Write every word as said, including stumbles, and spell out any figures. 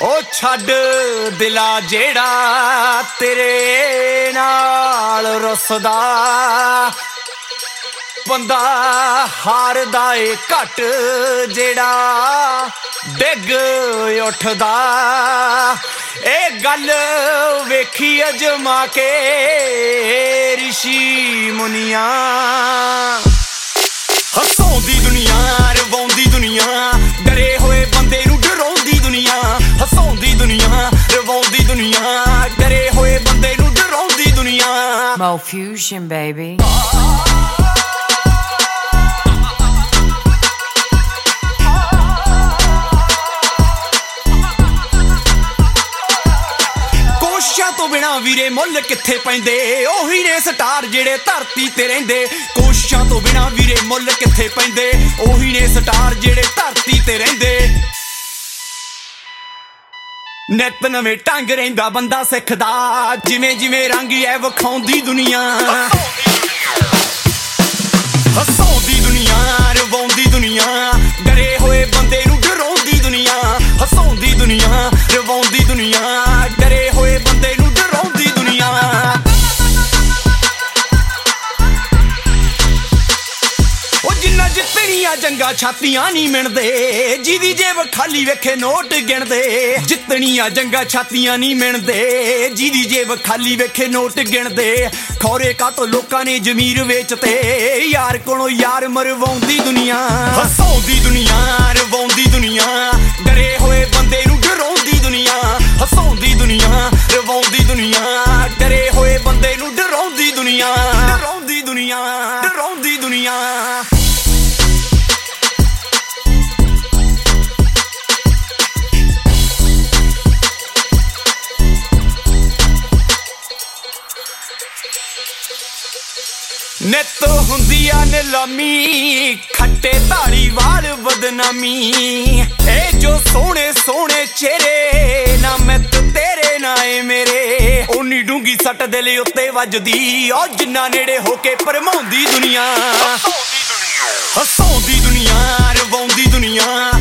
ओ छड्ड दिला जेड़ा तेरे नाल रुसदा बंदा हारदा ए घट जेड़ा डिग उठदा ए गल वेखी अजमा के ऋषि मुनिया हसाउंदी दुनिया रवाउंदी दुनिया डरे होए बंदे नूं डराउंदी दुनिया हसाउंदी दुनिया रवाउंदी दुनिया डरे होए बंदे नूं डराउंदी दुनिया Mo Fusion baby तो बिना वीरे मुल किथे पैंदे ओही ने स्टार जेड़े धरती ते रहिंदे कोशिशां तो बिना वीरे मुल किथे पैंदे ओही ने स्टार जेड़े धरती ते रहिंदे नित नवें ढंग रहिंदा बंदा सिखदा जिवें जिवें रंग ऐ विखाउंदी दुनिया हसाउंदी दुनिया रवाउंदी दुनिया डरे होए बंदे नूं डराउंदी दुनिया हसाउंदी दुनिया रवाउंदी दुनिया डरे होए बंदे नूं डराउंदी दुनिया ओ जिन्ना जितनियां जंगा छातियां नहीं मिणदे जिदी जेब खाली वेखे नोट गिणदे जितनियां जंगा छातियां नहीं मिणदे जिदी जेब खाली वेखे नोट गिणदे खौरे कातों लोकां ने जमीर वेचते यार कोलों यार मरवाउंदी दुनिया हसाउंदी दुनिया रवाउंदी दुनिया डरे होए बंदे नूं डराउंदी दुनिया हसाउंदी दुनिया रवाउंदी दुनिया डरे होए बंदे नूं डराउंदी दुनिया डराउंदी दुनिया डराउंदी दुनिया नित हुंदिया नीलामी खट्टे धालीवाल बदनामी ए जो सोने सोने चेहरे ना मित तेरे ना ए मेरे उन्नी डूंगी सट दिल उत्ते वजदी ओ जिन्ना नेड़े होके भरमाउंदी दुनिया हसाउंदी दुनिया रवाउंदी दुनिया